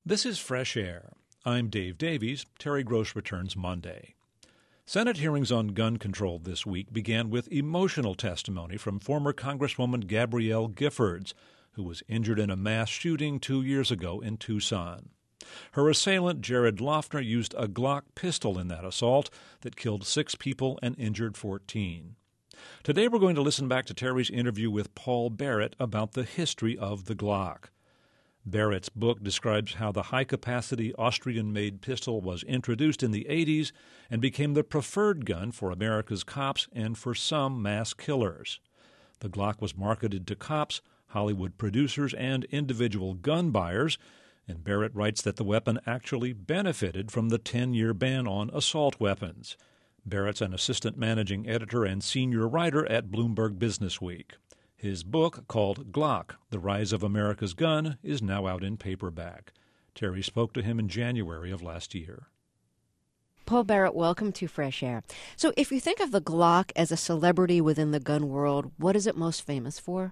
This is Fresh Air. I'm Dave Davies. Terry Gross returns Monday. Senate hearings on gun control this week began with emotional testimony from former Congresswoman Gabrielle Giffords, who was injured in a mass shooting 2 years ago in Tucson. Her assailant, Jared Loughner, used a Glock pistol in that assault that killed 6 people and injured 14. Today we're going to listen back to Terry's interview with Paul Barrett about the history of the Glock. Barrett's book describes how the high-capacity Austrian-made pistol was introduced in the 80s and became the preferred gun for America's cops and for some mass killers. The Glock was marketed to cops, Hollywood producers, and individual gun buyers, and Barrett writes that the weapon actually benefited from the 10-year ban on assault weapons. Barrett's an assistant managing editor and senior writer at Bloomberg Businessweek. His book, called Glock, The Rise of America's Gun, is now out in paperback. Terry spoke to him in January of last year. Paul Barrett, welcome to Fresh Air. So if you think of the Glock as a celebrity within the gun world, what is it most famous for?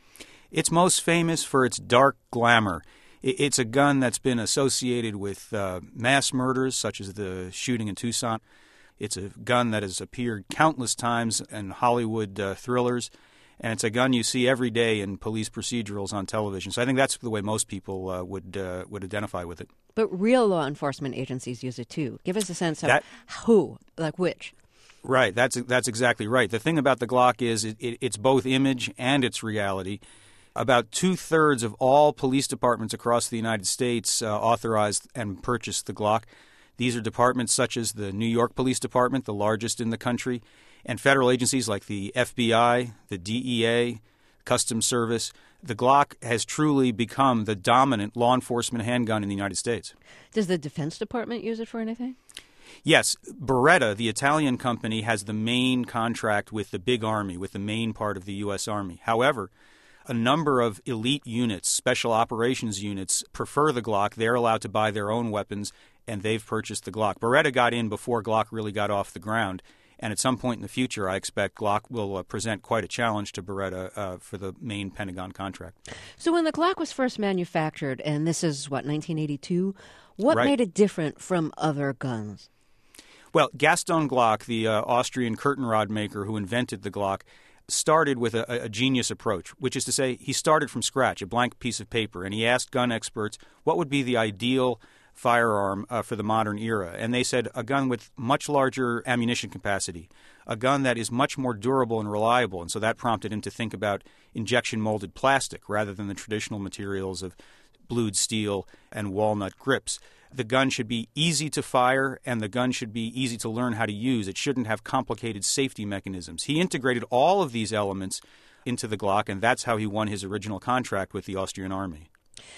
It's most famous for its dark glamour. It's a gun that's been associated with mass murders, such as the shooting in Tucson. It's a gun that has appeared countless times in Hollywood thrillers. And it's a gun you see every day in police procedurals on television. So I think that's the way most people would identify with it. But real law enforcement agencies use it too. Give us a sense of who, like which. Right. That's exactly right. The thing about the Glock is it's both image and it's reality. About 2/3 of all police departments across the United States authorized and purchased the Glock. These are departments such as the New York Police Department, the largest in the country, and federal agencies like the FBI, the DEA, Customs Service. The Glock has truly become the dominant law enforcement handgun in the United States. Does the Defense Department use it for anything? Yes. Beretta, the Italian company, has the main contract with the big army, with the main part of the U.S. Army. However, a number of elite units, special operations units, prefer the Glock. They're allowed to buy their own weapons, and they've purchased the Glock. Beretta got in before Glock really got off the ground. And at some point in the future, I expect Glock will present quite a challenge to Beretta for the main Pentagon contract. So when the Glock was first manufactured, and this is, 1982, what Right. made it different from other guns? Well, Gaston Glock, the Austrian curtain rod maker who invented the Glock, started with a genius approach, which is to say he started from scratch, a blank piece of paper, and he asked gun experts what would be the ideal firearm for the modern era. And they said a gun with much larger ammunition capacity, a gun that is much more durable and reliable. And so that prompted him to think about injection molded plastic rather than the traditional materials of blued steel and walnut grips. The gun should be easy to fire, and the gun should be easy to learn how to use. It shouldn't have complicated safety mechanisms. He integrated all of these elements into the Glock, and that's how he won his original contract with the Austrian army.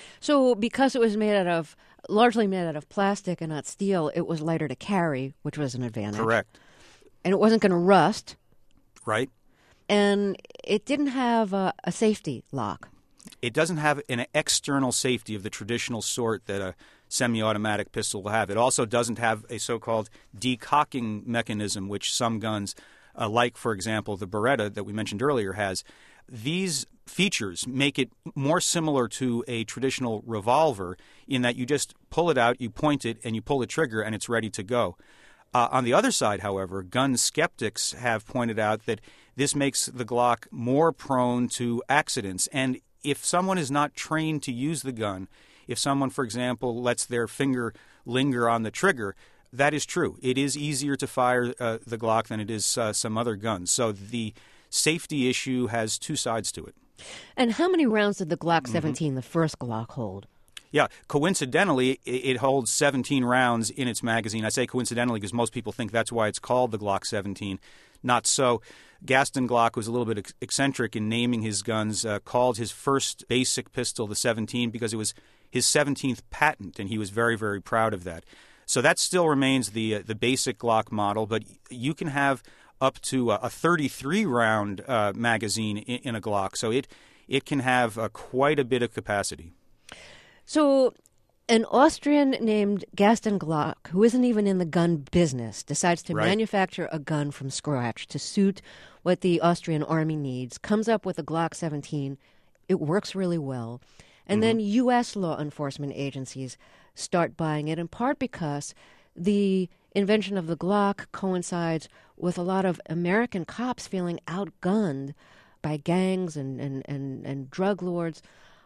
So because it was largely made out of plastic and not steel, it was lighter to carry, which was an advantage. Correct. And it wasn't going to rust. Right. And it didn't have a safety lock. It doesn't have an external safety of the traditional sort that a semi-automatic pistol will have. It also doesn't have a so-called decocking mechanism, which some guns, like, for example, the Beretta that we mentioned earlier, has. These features make it more similar to a traditional revolver in that you just pull it out, you point it, and you pull the trigger, and it's ready to go. On the other side, however, gun skeptics have pointed out that this makes the Glock more prone to accidents. And if someone is not trained to use the gun, if someone, for example, lets their finger linger on the trigger, that is true. It is easier to fire the Glock than it is some other guns. So the safety issue has two sides to it. And how many rounds did the Glock 17, the first Glock, hold? Yeah, coincidentally, it holds 17 rounds in its magazine. I say coincidentally because most people think that's why it's called the Glock 17. Not so. Gaston Glock was a little bit eccentric in naming his guns, called his first basic pistol the 17 because it was his 17th patent, and he was very, very proud of that. So that still remains the basic Glock model, but you can have up to a 33-round magazine in a Glock. So it can have quite a bit of capacity. So an Austrian named Gaston Glock, who isn't even in the gun business, decides to manufacture a gun from scratch to suit what the Austrian army needs, comes up with a Glock 17. It works really well. And then U.S. law enforcement agencies start buying it, in part because the invention of the Glock coincides with a lot of American cops feeling outgunned by gangs and drug lords.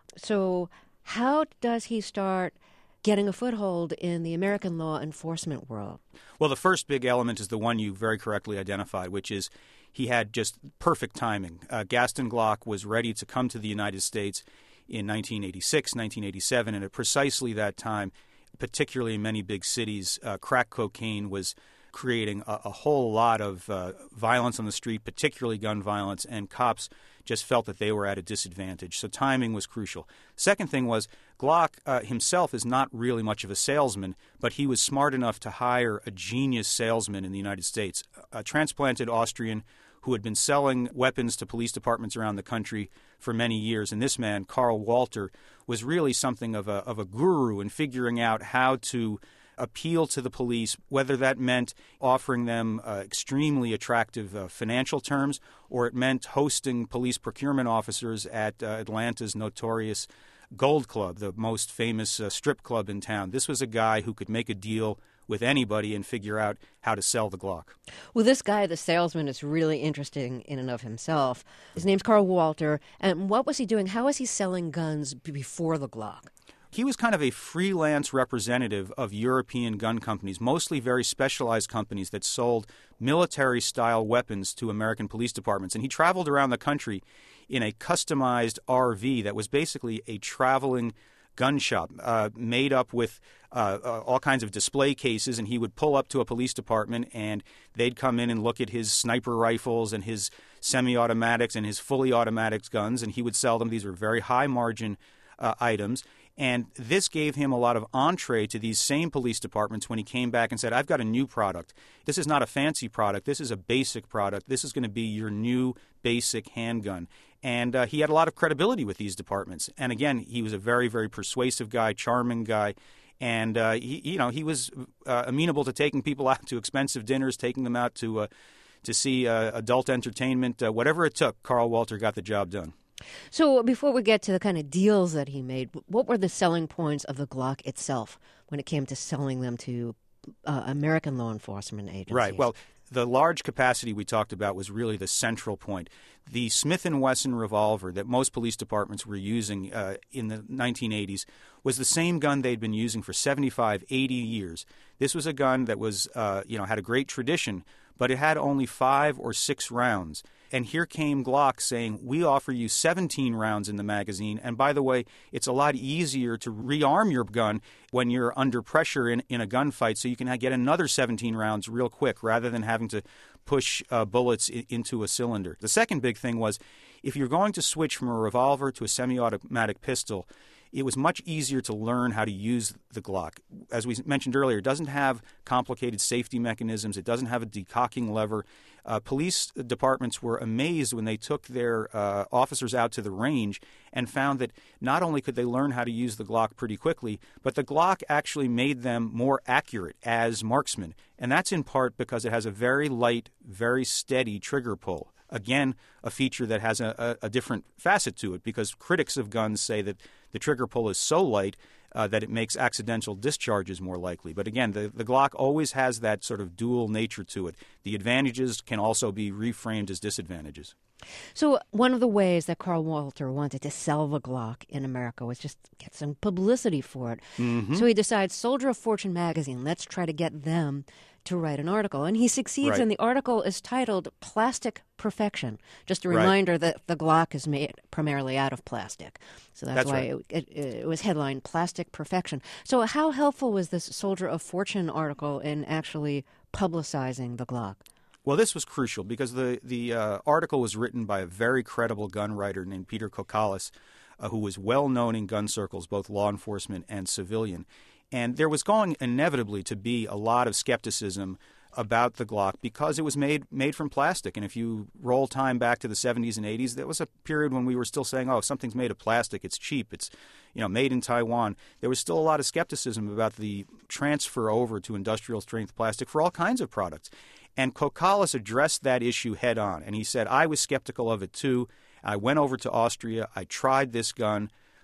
So how does he start getting a foothold in the American law enforcement world? Well, the first big element is the one you very correctly identified, which is he had just perfect timing. Gaston Glock was ready to come to the United States in 1986, 1987, and at precisely that time, particularly in many big cities, crack cocaine was creating a whole lot of violence on the street, particularly gun violence, and cops just felt that they were at a disadvantage. So timing was crucial. Second thing was Glock himself is not really much of a salesman, but he was smart enough to hire a genius salesman in the United States, a transplanted Austrian who had been selling weapons to police departments around the country for many years. And this man, Karl Walter, was really something of a guru in figuring out how to appeal to the police, whether that meant offering them extremely attractive financial terms or it meant hosting police procurement officers at Atlanta's notorious Gold Club, the most famous strip club in town. This was a guy who could make a deal with anybody and figure out how to sell the Glock. Well, this guy, the salesman, is really interesting in and of himself. His name's Karl Walter. And what was he doing? How was he selling guns before the Glock? He was kind of a freelance representative of European gun companies, mostly very specialized companies that sold military-style weapons to American police departments. And he traveled around the country in a customized RV that was basically a traveling gun shop made up with all kinds of display cases, and he would pull up to a police department and they'd come in and look at his sniper rifles and his semi-automatics and his fully automatic guns, and he would sell them. These were very high-margin items. And this gave him a lot of entree to these same police departments when he came back and said, I've got a new product. This is not a fancy product. This is a basic product. This is going to be your new basic handgun. And he had a lot of credibility with these departments. And again, he was a very, very persuasive guy, charming guy. And he was amenable to taking people out to expensive dinners, taking them out to see adult entertainment. Whatever it took, Karl Walter got the job done. So before we get to the kind of deals that he made, what were the selling points of the Glock itself when it came to selling them to American law enforcement agencies? Right. Well, the large capacity we talked about was really the central point. The Smith & Wesson revolver that most police departments were using in the 1980s was the same gun they'd been using for 75, 80 years. This was a gun that was, had a great tradition, but it had only 5 or 6 rounds. And here came Glock saying, we offer you 17 rounds in the magazine. And by the way, it's a lot easier to rearm your gun when you're under pressure in a gunfight, so you can get another 17 rounds real quick rather than having to push bullets into a cylinder. The second big thing was, if you're going to switch from a revolver to a semi-automatic pistol, it was much easier to learn how to use the Glock. As we mentioned earlier, it doesn't have complicated safety mechanisms. It doesn't have a decocking lever. Police departments were amazed when they took their officers out to the range and found that not only could they learn how to use the Glock pretty quickly, but the Glock actually made them more accurate as marksmen. And that's in part because it has a very light, very steady trigger pull. Again, a feature that has a different facet to it, because critics of guns say that the trigger pull is so light that it makes accidental discharges more likely. But again, the Glock always has that sort of dual nature to it. The advantages can also be reframed as disadvantages. So one of the ways that Karl Walter wanted to sell the Glock in America was just get some publicity for it. Mm-hmm. So he decides, Soldier of Fortune magazine, let's try to get them to write an article. And he succeeds, right. And the article is titled Plastic Perfection. Just a reminder that the Glock is made primarily out of plastic. So that's why right. it was headlined Plastic Perfection. So how helpful was this Soldier of Fortune article in actually publicizing the Glock? Well, this was crucial because the article was written by a very credible gun writer named Peter Kokalis, who was well known in gun circles, both law enforcement and civilian. And there was going inevitably to be a lot of skepticism about the Glock because it was made from plastic. And if you roll time back to the 70s and 80s, there was a period when we were still saying, oh, if something's made of plastic, it's cheap, it's made in Taiwan. There was still a lot of skepticism about the transfer over to industrial strength plastic for all kinds of products. And Kokalis addressed that issue head on. And he said, I was skeptical of it too. I went over to Austria. I tried this gun.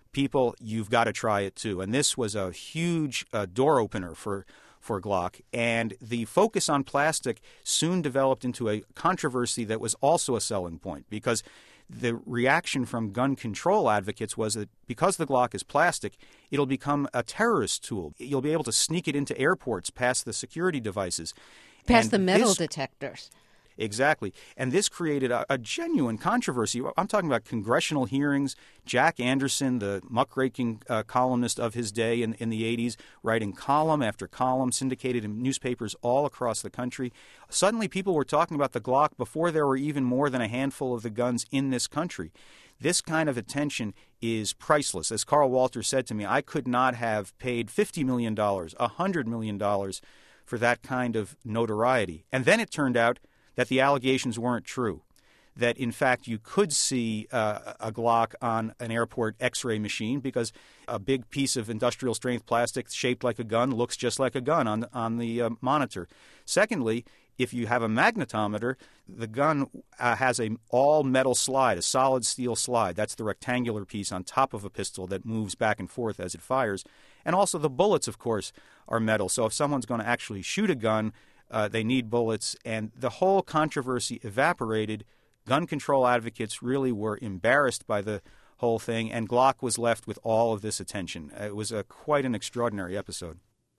people, you've got to try it too. And this was a huge door opener for Glock. And the focus on plastic soon developed into a controversy that was also a selling point, because the reaction from gun control advocates was that because the Glock is plastic, it'll become a terrorist tool. You'll be able to sneak it into airports past the security devices. Past the metal detectors. Exactly. And this created a genuine controversy. I'm talking about congressional hearings. Jack Anderson, the muckraking columnist of his day in the 80s, writing column after column, syndicated in newspapers all across the country. Suddenly people were talking about the Glock before there were even more than a handful of the guns in this country. This kind of attention is priceless. As Carl Walter said to me, I could not have paid $50 million, $100 million for that kind of notoriety. And then it turned out that the allegations weren't true, that in fact you could see a Glock on an airport X-ray machine because a big piece of industrial strength plastic shaped like a gun looks just like a gun on the monitor. Secondly, if you have a magnetometer, the gun has a all-metal slide, a solid steel slide. That's the rectangular piece on top of a pistol that moves back and forth as it fires. And also the bullets, of course, are metal. So if someone's going to actually shoot a gun, they need bullets, and the whole controversy evaporated. Gun control advocates really were embarrassed by the whole thing, and Glock was left with all of this attention. It was quite an extraordinary episode.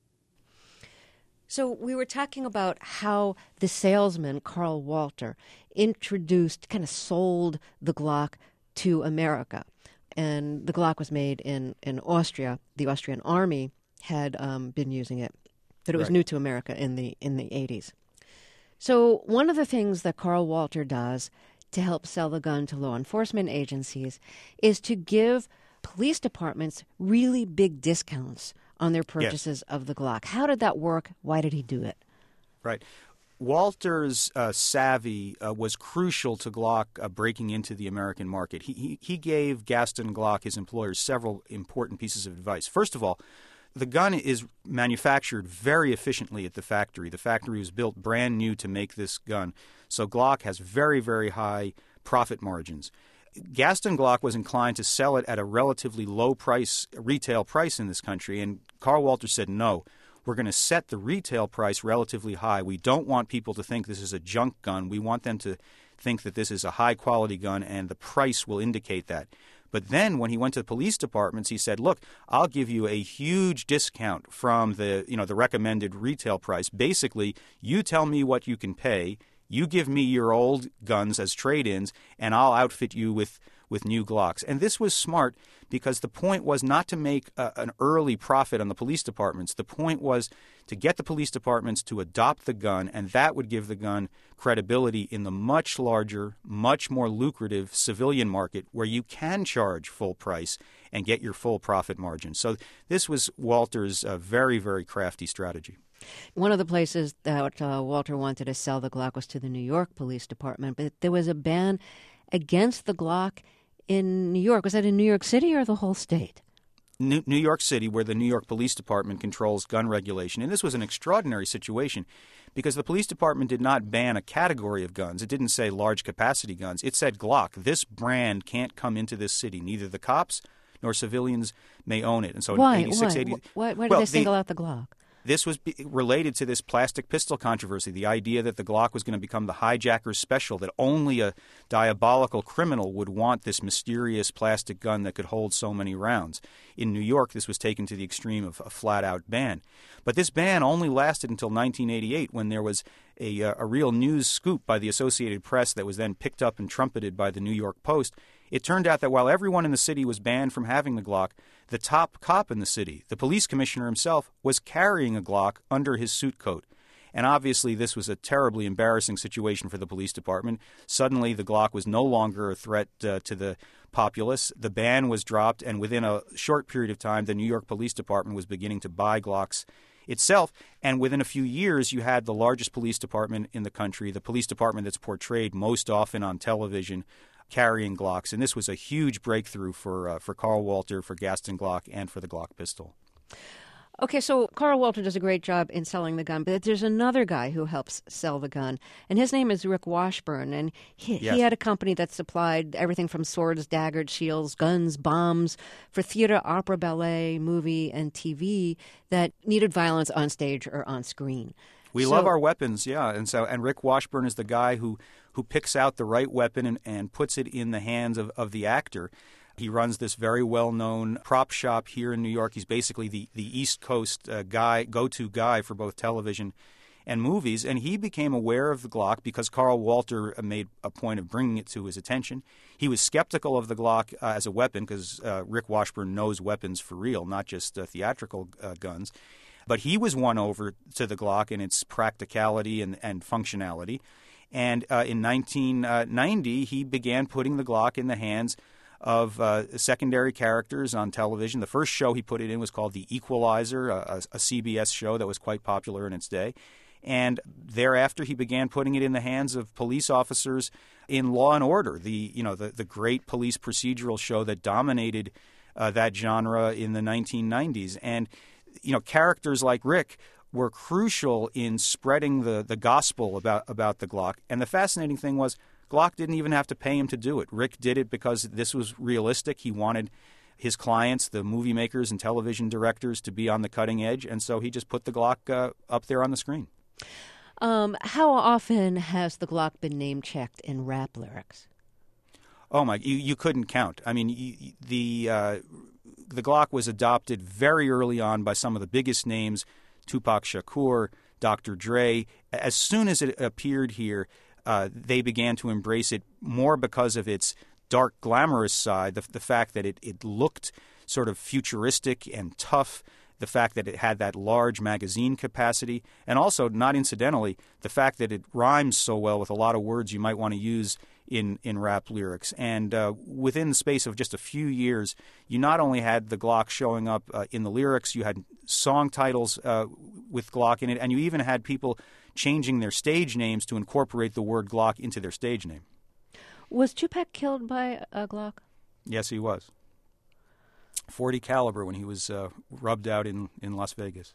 So we were talking about how the salesman, Carl Walter, introduced, kind of sold the Glock to America. And the Glock was made in Austria. The Austrian army had been using it. But it was new to America in the 80s. So one of the things that Carl Walter does to help sell the gun to law enforcement agencies is to give police departments really big discounts on their purchases of the Glock. How did that work? Why did he do it? Right. Walter's savvy was crucial to Glock breaking into the American market. He gave Gaston Glock, his employer, several important pieces of advice. First of all, the gun is manufactured very efficiently at the factory. The factory was built brand new to make this gun. So Glock has very, very high profit margins. Gaston Glock was inclined to sell it at a relatively low price, retail price in this country, and Carl Walter said, no, we're going to set the retail price relatively high. We don't want people to think this is a junk gun. We want them to think that this is a high-quality gun, and the price will indicate that. But then when he went to the police departments, he said, look, I'll give you a huge discount from the recommended retail price. Basically, you tell me what you can pay, you give me your old guns as trade-ins, and I'll outfit you with new Glocks. And this was smart because the point was not to make an early profit on the police departments. The point was to get the police departments to adopt the gun, and that would give the gun credibility in the much larger, much more lucrative civilian market where you can charge full price and get your full profit margin. So this was Walter's very, very crafty strategy. One of the places that Walter wanted to sell the Glock was to the New York Police Department, but there was a ban against the Glock in New York. Was that in New York City or the whole state? New York City, where the New York Police Department controls gun regulation. And this was an extraordinary situation because the police department did not ban a category of guns. It didn't say large capacity guns. It said Glock. This brand can't come into this city. Neither the cops nor civilians may own it. And so Why? in 86, 80... Why did they single out the Glock? This was related to this plastic pistol controversy, the idea that the Glock was going to become the hijacker's special, that only a diabolical criminal would want this mysterious plastic gun that could hold so many rounds. In New York, this was taken to the extreme of a flat-out ban. But this ban only lasted until 1988 when there was a real news scoop by the Associated Press that was then picked up and trumpeted by the New York Post. It turned out that while everyone in the city was banned from having the Glock, the top cop in the city, the police commissioner himself, was carrying a Glock under his suit coat. And obviously this was a terribly embarrassing situation for the police department. Suddenly the Glock was no longer a threat to the populace. The ban was dropped, and within a short period of time, the New York Police Department was beginning to buy Glocks itself. And within a few years, you had the largest police department in the country, the police department that's portrayed most often on television, carrying Glocks. And this was a huge breakthrough for Carl Walter, for Gaston Glock, and for the Glock pistol. Okay, so Carl Walter does a great job in selling the gun, but there's another guy who helps sell the gun, and his name is Rick Washburn, and he had a company that supplied everything from swords, daggers, shields, guns, bombs for theater, opera, ballet, movie, and TV that needed violence on stage or on screen. We love our weapons, yeah, and Rick Washburn is the guy who picks out the right weapon and puts it in the hands of the actor. He runs this very well-known prop shop here in New York. He's basically the East Coast go-to guy for both television and movies. And he became aware of the Glock because Carl Walter made a point of bringing it to his attention. He was skeptical of the Glock as a weapon because Rick Washburn knows weapons for real, not just theatrical guns. But he was won over to the Glock in its practicality and functionality. And in 1990, he began putting the Glock in the hands of secondary characters on television. The first show he put it in was called The Equalizer, a CBS show that was quite popular in its day. And thereafter, he began putting it in the hands of police officers in Law and Order, the great police procedural show that dominated that genre in the 1990s. And characters like Rick were crucial in spreading the gospel about the Glock. And the fascinating thing was, Glock didn't even have to pay him to do it. Rick did it because this was realistic. He wanted his clients, the movie makers and television directors, to be on the cutting edge, and so he just put the Glock up there on the screen. How often has the Glock been name-checked in rap lyrics? Oh, my, you couldn't count. I mean, the Glock was adopted very early on by some of the biggest names, Tupac Shakur, Dr. Dre. As soon as it appeared here, they began to embrace it more because of its dark, glamorous side, the fact that it looked sort of futuristic and tough, the fact that it had that large magazine capacity, and also, not incidentally, the fact that it rhymes so well with a lot of words you might want to use in rap lyrics. And within the space of just a few years, you not only had the Glock showing up in the lyrics, you had song titles with Glock in it, and you even had people changing their stage names to incorporate the word Glock into their stage name. Was Tupac killed by a Glock? Yes, he was. .40 caliber when he was rubbed out in Las Vegas.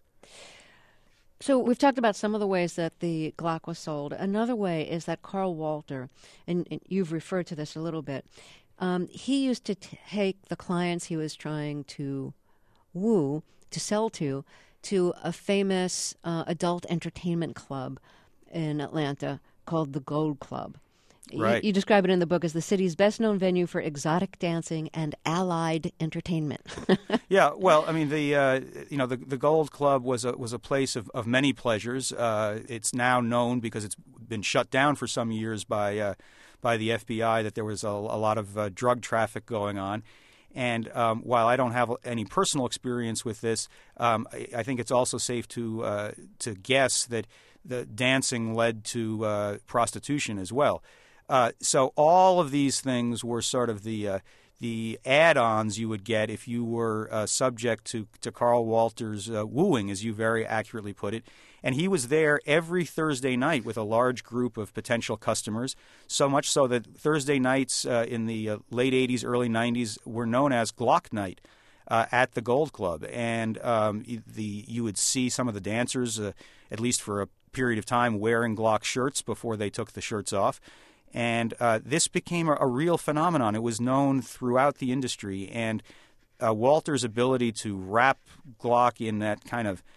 So we've talked about some of the ways that the Glock was sold. Another way is that Carl Walter, and you've referred to this a little bit, he used to take the clients he was trying to woo, to sell to a famous adult entertainment club in Atlanta called the Gold Club. Right. You describe it in the book as the city's best-known venue for exotic dancing and allied entertainment. Yeah, well, I mean, the Gold Club was a place of many pleasures. It's now known because it's been shut down for some years by the FBI that there was a lot of drug traffic going on. And while I don't have any personal experience with this, I think it's also safe to guess that the dancing led to prostitution as well. So all of these things were sort of the add-ons you would get if you were subject to Carl Walter's wooing, as you very accurately put it. And he was there every Thursday night with a large group of potential customers, so much so that Thursday nights in the late 80s, early 90s were known as Glock Night at the Gold Club. And you would see some of the dancers, at least for a period of time, wearing Glock shirts before they took the shirts off. And this became a real phenomenon. It was known throughout the industry. And Walter's ability to wrap Glock in that kind of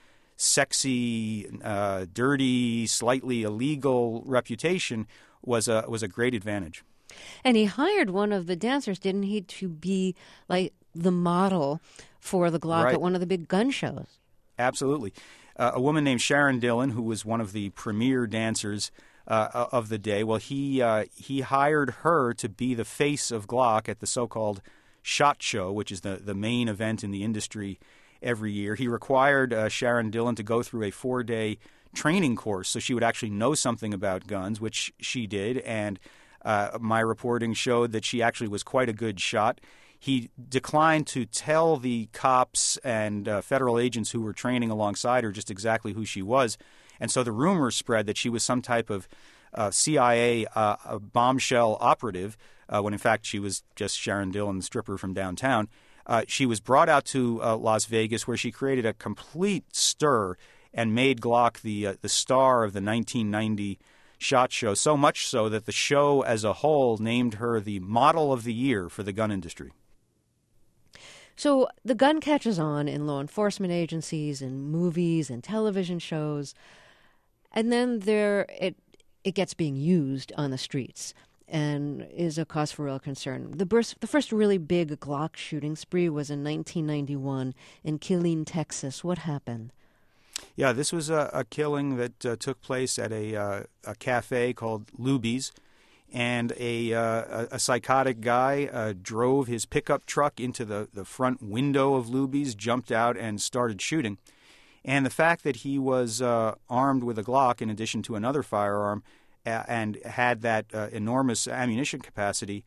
sexy, dirty, slightly illegal reputation was a great advantage. And he hired one of the dancers, didn't he, to be like the model for the Glock at one of the big gun shows? Absolutely. A woman named Sharon Dillon, who was one of the premier dancers of the day, well, he hired her to be the face of Glock at the so-called SHOT Show, which is the main event in the industry every year. He required Sharon Dillon to go through a 4-day training course so she would actually know something about guns, which she did, and my reporting showed that she actually was quite a good shot. He declined to tell the cops and federal agents who were training alongside her just exactly who she was, and so the rumor spread that she was some type of CIA bombshell operative, when in fact she was just Sharon Dillon, the stripper from downtown. She was brought out to Las Vegas, where she created a complete stir and made Glock the star of the 1990 SHOT Show, so much so that the show as a whole named her the model of the year for the gun industry. So the gun catches on in law enforcement agencies and movies and television shows, and then it gets being used on the streets and is a cause for real concern. The first really big Glock shooting spree was in 1991 in Killeen, Texas. What happened? Yeah, this was a killing that took place at a cafe called Luby's, and a psychotic guy drove his pickup truck into the front window of Luby's, jumped out, and started shooting. And the fact that he was armed with a Glock in addition to another firearm and had that enormous ammunition capacity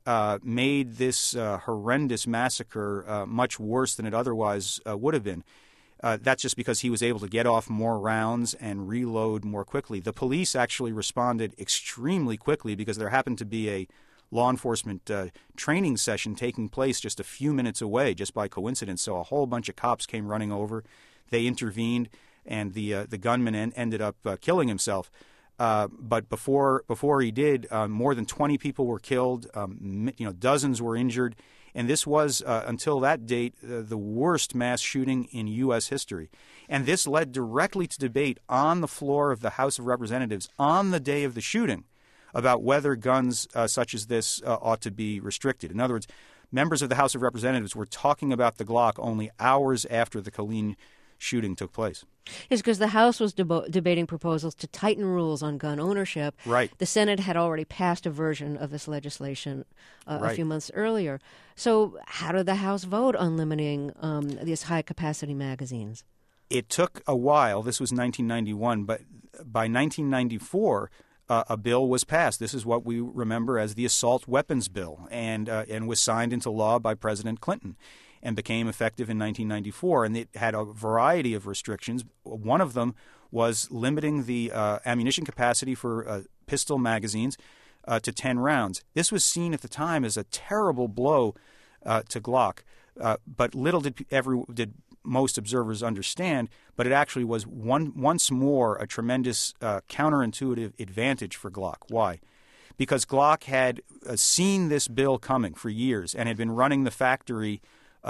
made this horrendous massacre much worse than it otherwise would have been. That's just because he was able to get off more rounds and reload more quickly. The police actually responded extremely quickly because there happened to be a law enforcement training session taking place just a few minutes away, just by coincidence. So a whole bunch of cops came running over. They intervened, and the gunman ended up killing himself. But before he did, more than 20 people were killed. Dozens were injured. And this was, until that date, the worst mass shooting in U.S. history. And this led directly to debate on the floor of the House of Representatives on the day of the shooting about whether guns such as this ought to be restricted. In other words, members of the House of Representatives were talking about the Glock only hours after the Killeen shooting took place. It's because the House was debating proposals to tighten rules on gun ownership. Right. The Senate had already passed a version of this legislation right. a few months earlier. So how did the House vote on limiting these high-capacity magazines? It took a while. This was 1991, but by 1994, a bill was passed. This is what we remember as the Assault Weapons Bill, and was signed into law by President Clinton, and became effective in 1994. And it had a variety of restrictions. One of them was limiting the ammunition capacity for pistol magazines to 10 rounds. This was seen at the time as a terrible blow to Glock, but little did most observers understand, but it actually was once more a tremendous counterintuitive advantage for Glock. Why? Because Glock had seen this bill coming for years and had been running the factory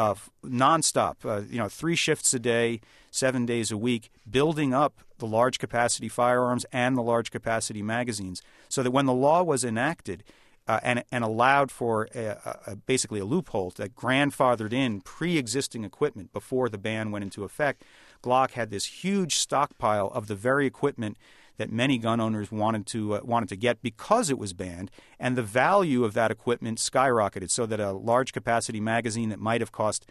nonstop, 3 shifts a day, 7 days a week, building up the large capacity firearms and the large capacity magazines, so that when the law was enacted and allowed for basically a loophole that grandfathered in pre-existing equipment before the ban went into effect, Glock had this huge stockpile of the very equipment that many gun owners wanted to get because it was banned, and the value of that equipment skyrocketed, so that a large capacity magazine that might have cost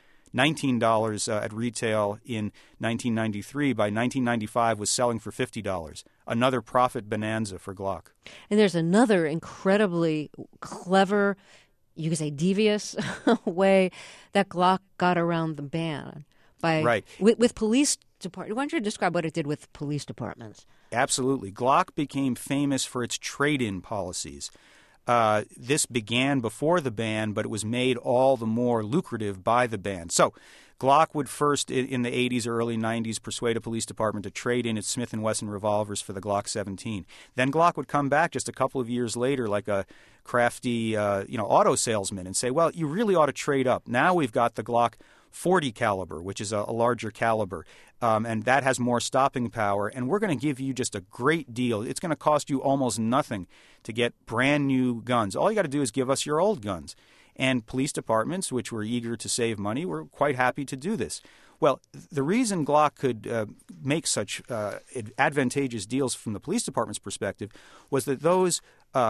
$19 at retail in 1993, by 1995 was selling for $50. Another profit bonanza for Glock. And there's another incredibly clever, you could say devious, way that Glock got around the ban by with police departments. Why don't you describe what it did with police departments? Absolutely. Glock became famous for its trade-in policies. This began before the ban, but it was made all the more lucrative by the ban. So Glock would first, in the 80s or early 90s, persuade a police department to trade in its Smith & Wesson revolvers for the Glock 17. Then Glock would come back just a couple of years later like a crafty auto salesman and say, well, you really ought to trade up. Now we've got the Glock 40 caliber, which is a larger caliber, and that has more stopping power, and we're going to give you just a great deal. It's going to cost you almost nothing to get brand new guns. All you got to do is give us your old guns. And police departments, which were eager to save money, were quite happy to do this. Well, the reason Glock could make such advantageous deals from the police department's perspective was that those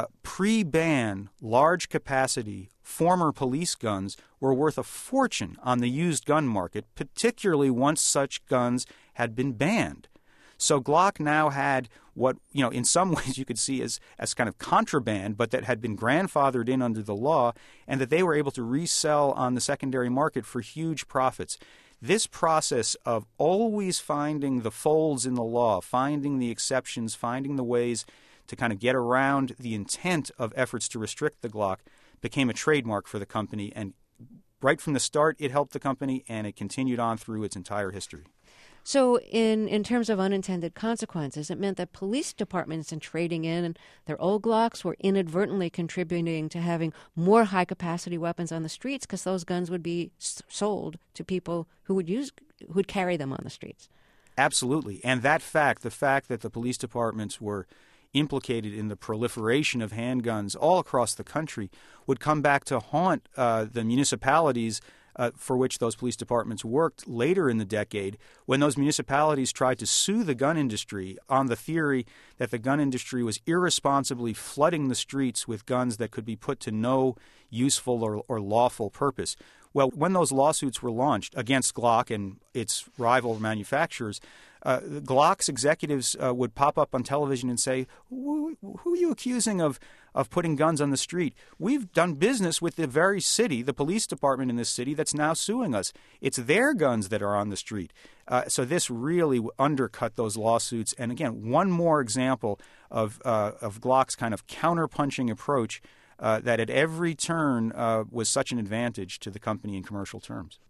pre-ban, large-capacity, former police guns were worth a fortune on the used gun market, particularly once such guns had been banned. So Glock now had what, in some ways you could see as kind of contraband, but that had been grandfathered in under the law, and that they were able to resell on the secondary market for huge profits. This process of always finding the folds in the law, finding the exceptions, finding the ways to kind of get around the intent of efforts to restrict the Glock became a trademark for the company and right from the start, it helped the company, and it continued on through its entire history. So in terms of unintended consequences, it meant that police departments in trading in their old Glocks were inadvertently contributing to having more high-capacity weapons on the streets because those guns would be sold to people who would carry them on the streets. Absolutely. And the fact that the police departments were implicated in the proliferation of handguns all across the country would come back to haunt the municipalities for which those police departments worked later in the decade, when those municipalities tried to sue the gun industry on the theory that the gun industry was irresponsibly flooding the streets with guns that could be put to no useful or lawful purpose. Well, when those lawsuits were launched against Glock and its rival manufacturers, Glock's executives would pop up on television and say, who are you accusing of putting guns on the street? We've done business with the very city, the police department in this city, that's now suing us. It's their guns that are on the street. So this really undercut those lawsuits. And again, one more example of Glock's kind of counterpunching approach that at every turn was such an advantage to the company in commercial terms.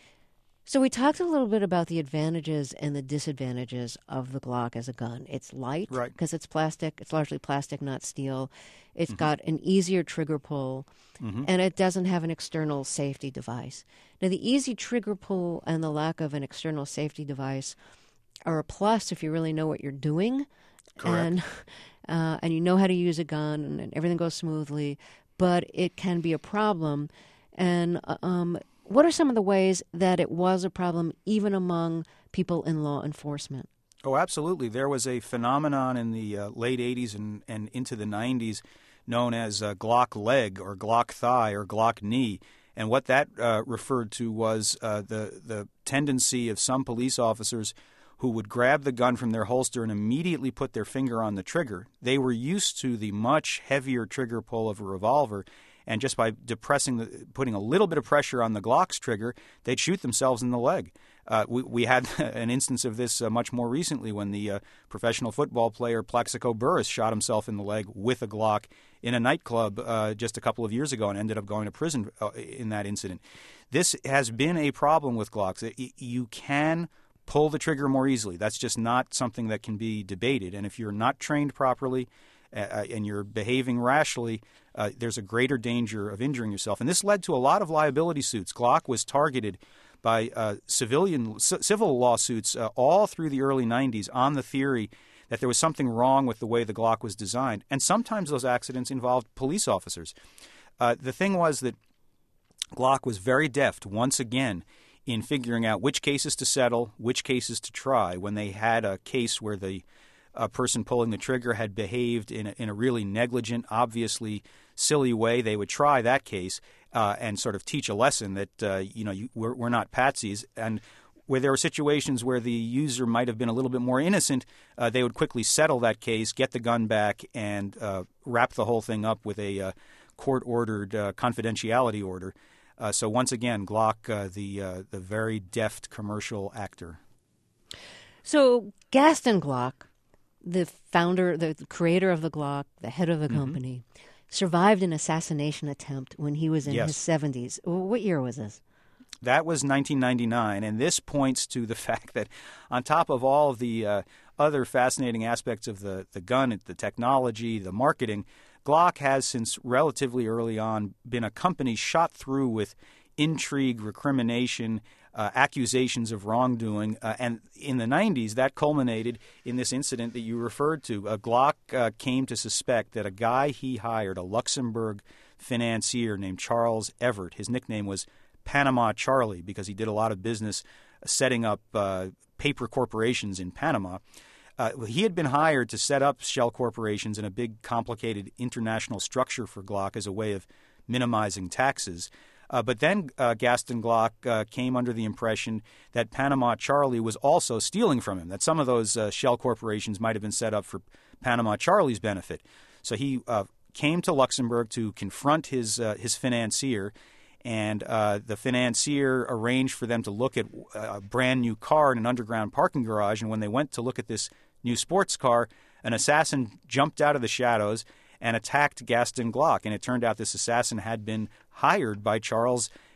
So we talked a little bit about the advantages and the disadvantages of the Glock as a gun. It's light because it's plastic. It's largely plastic, not steel. It's got an easier trigger pull, and it doesn't have an external safety device. Now, the easy trigger pull and the lack of an external safety device are a plus if you really know what you're doing. Correct. And you know how to use a gun and everything goes smoothly, but it can be a problem. And what are some of the ways that it was a problem even among people in law enforcement? Oh, absolutely. There was a phenomenon in the late 80s and into the 90s known as Glock leg or Glock thigh or Glock knee. And what that referred to was the tendency of some police officers who would grab the gun from their holster and immediately put their finger on the trigger. They were used to the much heavier trigger pull of a revolver, and just by putting a little bit of pressure on the Glock's trigger, they'd shoot themselves in the leg. We had an instance of this much more recently when the professional football player Plaxico Burress shot himself in the leg with a Glock in a nightclub just a couple of years ago and ended up going to prison in that incident. This has been a problem with Glocks. You can pull the trigger more easily. That's just not something that can be debated. And if you're not trained properly and you're behaving rashly, there's a greater danger of injuring yourself. And this led to a lot of liability suits. Glock was targeted by civil lawsuits all through the early 90s on the theory that there was something wrong with the way the Glock was designed. And sometimes those accidents involved police officers. The thing was that Glock was very deft, once again, in figuring out which cases to settle, which cases to try. When they had a case where the person pulling the trigger had behaved in a really negligent, obviously silly way, they would try that case and sort of teach a lesson that we're not patsies. And where there were situations where the user might have been a little bit more innocent, they would quickly settle that case, get the gun back, and wrap the whole thing up with a court-ordered confidentiality order. So once again, Glock, the very deft commercial actor. So Gaston Glock, the founder, the creator of the Glock, the head of the company, survived an assassination attempt when he was in his 70s. What year was this? That was 1999, and this points to the fact that on top of all of the other fascinating aspects of the gun, the technology, the marketing, Glock has, since relatively early on, been a company shot through with intrigue, recrimination, accusations of wrongdoing. And in the 90s, that culminated in this incident that you referred to. Glock came to suspect that a guy he hired, a Luxembourg financier named Charles Everett, his nickname was Panama Charlie because he did a lot of business setting up paper corporations in Panama. He had been hired to set up shell corporations in a big, complicated international structure for Glock as a way of minimizing taxes. But then Gaston Glock came under the impression that Panama Charlie was also stealing from him, that some of those shell corporations might have been set up for Panama Charlie's benefit. So he came to Luxembourg to confront his financier, and the financier arranged for them to look at a brand-new car in an underground parking garage. And when they went to look at this new sports car, an assassin jumped out of the shadows and attacked Gaston Glock. And it turned out this assassin had been hired by Charles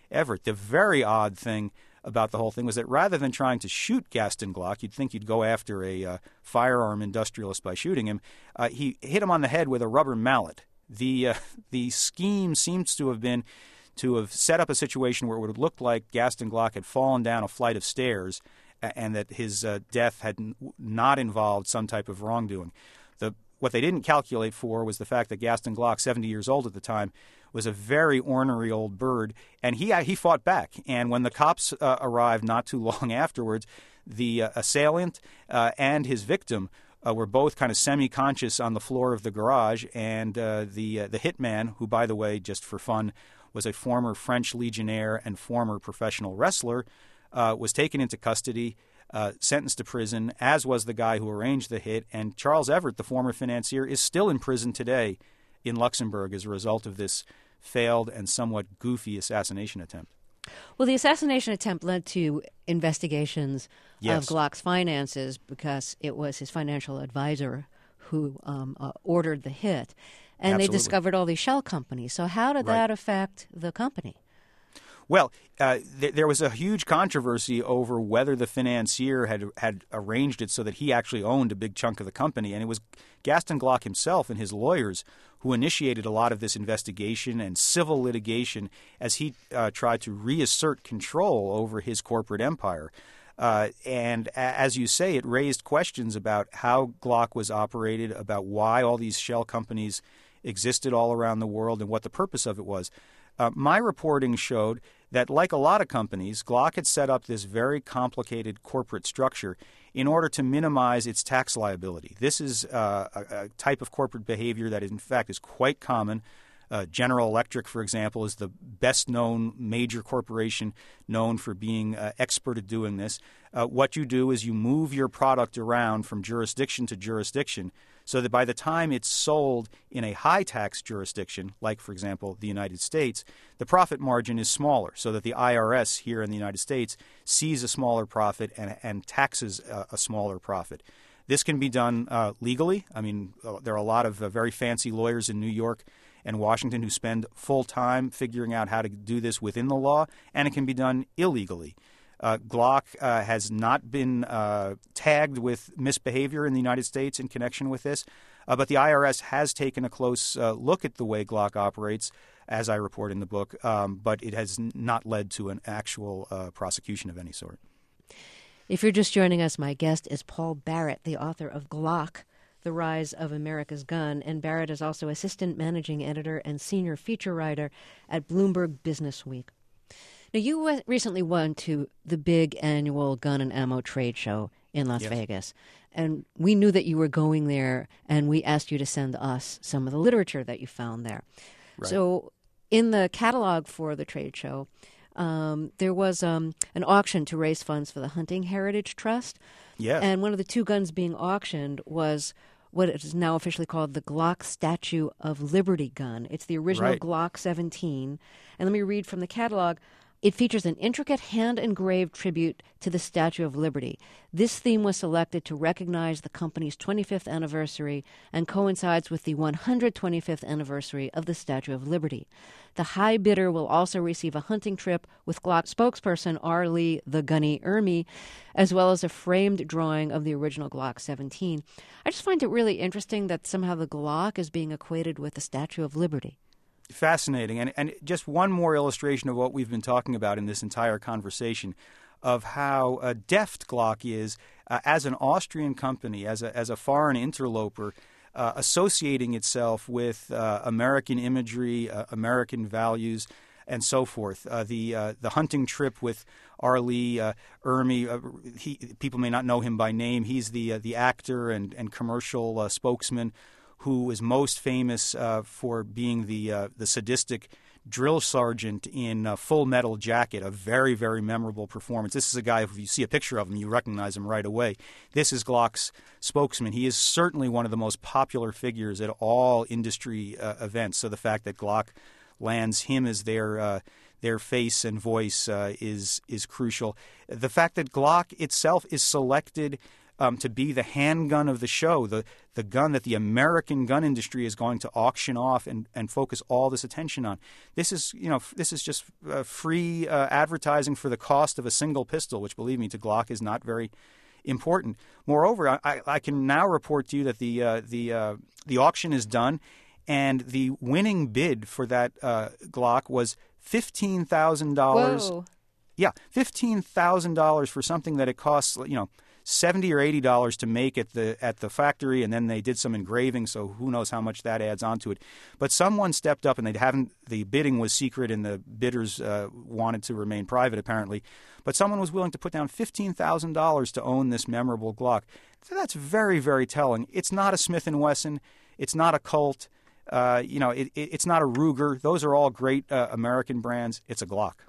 Everett. The very odd thing about the whole thing was that rather than trying to shoot Gaston Glock, you'd think you'd go after a firearm industrialist by shooting him, he hit him on the head with a rubber mallet. The scheme seems to have been to have set up a situation where it would have looked like Gaston Glock had fallen down a flight of stairs and that his death had not involved some type of wrongdoing. What they didn't calculate for was the fact that Gaston Glock, 70 years old at the time, was a very ornery old bird, and he fought back. And when the cops arrived not too long afterwards, the assailant and his victim were both kind of semi-conscious on the floor of the garage, and the hitman, who, by the way, just for fun, was a former French legionnaire and former professional wrestler, was taken into custody, sentenced to prison, as was the guy who arranged the hit. And Charles Everett, the former financier, is still in prison today in Luxembourg as a result of this failed and somewhat goofy assassination attempt. Well, the assassination attempt led to investigations Yes. of Glock's finances because it was his financial advisor who ordered the hit. And Absolutely. they discovered all these shell companies. So how did that affect the company? Well, there was a huge controversy over whether the financier had arranged it so that he actually owned a big chunk of the company. And it was Gaston Glock himself and his lawyers who initiated a lot of this investigation and civil litigation as he tried to reassert control over his corporate empire. And as you say, it raised questions about how Glock was operated, about why all these shell companies existed all around the world, and what the purpose of it was. My reporting showed that, like a lot of companies, Glock had set up this very complicated corporate structure in order to minimize its tax liability. This is a type of corporate behavior that, in fact, is quite common. General Electric, for example, is the best-known major corporation known for being expert at doing this. What you do is you move your product around from jurisdiction to jurisdiction so that by the time it's sold in a high-tax jurisdiction, like, for example, the United States, the profit margin is smaller so that the IRS here in the United States sees a smaller profit and taxes a smaller profit. This can be done legally. I mean, there are a lot of very fancy lawyers in New York and Washington who spend full time figuring out how to do this within the law, and it can be done illegally. Glock has not been tagged with misbehavior in the United States in connection with this, but the IRS has taken a close look at the way Glock operates, as I report in the book, but it has not led to an actual prosecution of any sort. If you're just joining us, my guest is Paul Barrett, the author of Glock, The Rise of America's Gun, and Barrett is also assistant managing editor and senior feature writer at Bloomberg Business Week. Now, you recently went to the big annual gun and ammo trade show in Las Vegas, and we knew that you were going there, and we asked you to send us some of the literature that you found there. Right. So in the catalog for the trade show, there was an auction to raise funds for the Hunting Heritage Trust. Yes. And one of the two guns being auctioned was what is now officially called the Glock Statue of Liberty gun. It's the original Glock 17. And let me read from the catalog. It features an intricate hand-engraved tribute to the Statue of Liberty. This theme was selected to recognize the company's 25th anniversary and coincides with the 125th anniversary of the Statue of Liberty. The high bidder will also receive a hunting trip with Glock spokesperson R. Lee the Gunny Ermey, as well as a framed drawing of the original Glock 17. I just find it really interesting that somehow the Glock is being equated with the Statue of Liberty. Fascinating. And just one more illustration of what we've been talking about in this entire conversation of how deft Glock is as an Austrian company, as a foreign interloper, associating itself with American imagery, American values, and so forth. The hunting trip with R. Lee Ermey, people may not know him by name. He's the actor and commercial spokesman who is most famous for being the sadistic drill sergeant in Full Metal Jacket, a very, very memorable performance. This is a guy, if you see a picture of him, you recognize him right away. This is Glock's spokesman. He is certainly one of the most popular figures at all industry events, so the fact that Glock lands him as their face and voice is crucial. The fact that Glock itself is selected to be the handgun of the show, the gun that the American gun industry is going to auction off and focus all this attention on. This is just free advertising for the cost of a single pistol, which, believe me, to Glock is not very important. Moreover, I can now report to you that the auction is done, and the winning bid for that Glock was $15,000. Whoa. Yeah, $15,000 for something that it costs, $70 or $80 to make at the factory, and then they did some engraving, so who knows how much that adds onto it. But someone stepped up, and the bidding was secret, and the bidders wanted to remain private, apparently. But someone was willing to put down $15,000 to own this memorable Glock. So that's very, very telling. It's not a Smith & Wesson. It's not a Colt. It's not a Ruger. Those are all great American brands. It's a Glock.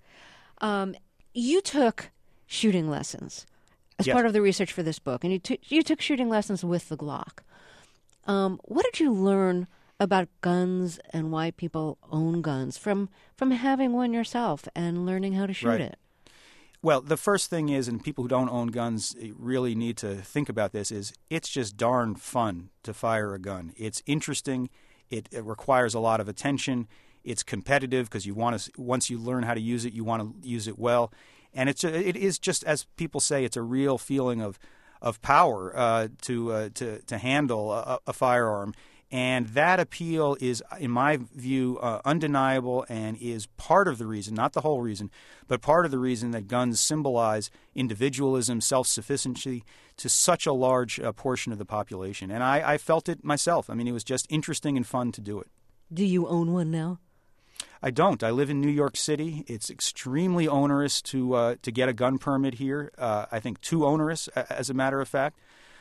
You took shooting lessons as part of the research for this book, and you took shooting lessons with the Glock. What did you learn about guns and why people own guns from having one yourself and learning how to shoot it? Well, the first thing is, and people who don't own guns really need to think about this, is it's just darn fun to fire a gun. It's interesting. It requires a lot of attention. It's competitive because once you learn how to use it, you want to use it well. And it is just, as people say, it's a real feeling of power to handle a firearm. And that appeal is, in my view, undeniable and is part of the reason, not the whole reason, but part of the reason that guns symbolize individualism, self-sufficiency to such a large portion of the population. And I felt it myself. I mean, it was just interesting and fun to do it. Do you own one now? I don't. I live in New York City. It's extremely onerous to get a gun permit here. I think too onerous, as a matter of fact.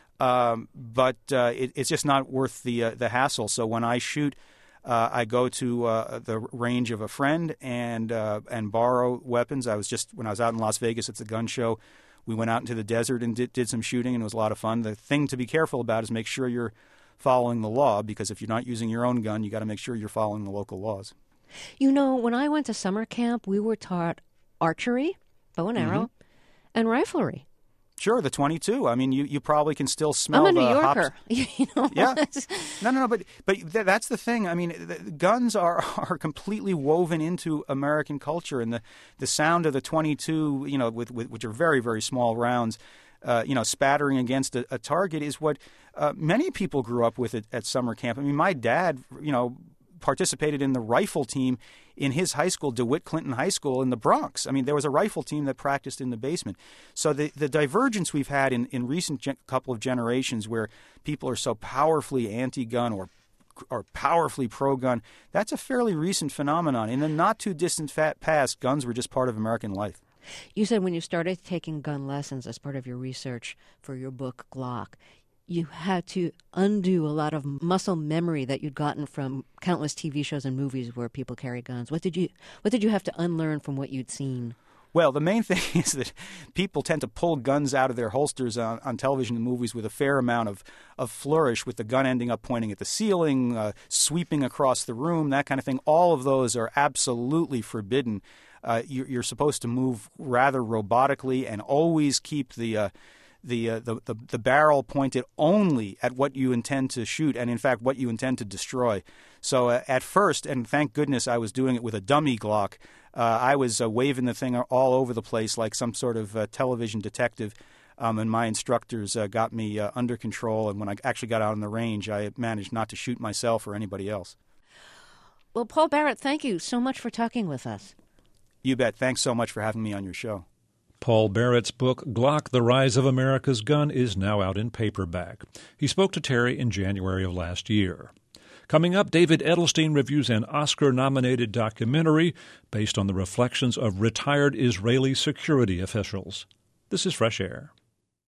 But it's just not worth the hassle. So when I shoot, I go to the range of a friend and borrow weapons. When I was out in Las Vegas at the gun show, we went out into the desert and did some shooting, and it was a lot of fun. The thing to be careful about is make sure you're following the law, because if you're not using your own gun, you got to make sure you're following the local laws. When I went to summer camp, we were taught archery, bow and arrow, and riflery. Sure, the .22. I mean, you probably can still smell. I'm a the New Yorker. Hops. Yeah. No. But that's the thing. I mean, the guns are completely woven into American culture, and the sound of the .22, which are very, very small rounds, spattering against a target is what many people grew up with at summer camp. I mean, my dad, participated in the rifle team in his high school, DeWitt Clinton High School in the Bronx. I mean, there was a rifle team that practiced in the basement. So the divergence we've had in recent couple of generations where people are so powerfully anti-gun or powerfully pro-gun, that's a fairly recent phenomenon. In the not-too-distant past, guns were just part of American life. You said when you started taking gun lessons as part of your research for your book, Glock, you had to undo a lot of muscle memory that you'd gotten from countless TV shows and movies where people carry guns. What did you have to unlearn from what you'd seen? Well, the main thing is that people tend to pull guns out of their holsters on television and movies with a fair amount of flourish, with the gun ending up pointing at the ceiling, sweeping across the room, that kind of thing. All of those are absolutely forbidden. You're supposed to move rather robotically and always keep the barrel pointed only at what you intend to shoot and, in fact, what you intend to destroy. So at first, and thank goodness I was doing it with a dummy Glock, I was waving the thing all over the place like some sort of television detective, and my instructors got me under control. And when I actually got out on the range, I managed not to shoot myself or anybody else. Well, Paul Barrett, thank you so much for talking with us. You bet. Thanks so much for having me on your show. Paul Barrett's book, Glock, The Rise of America's Gun, is now out in paperback. He spoke to Terry in January of last year. Coming up, David Edelstein reviews an Oscar-nominated documentary based on the reflections of retired Israeli security officials. This is Fresh Air.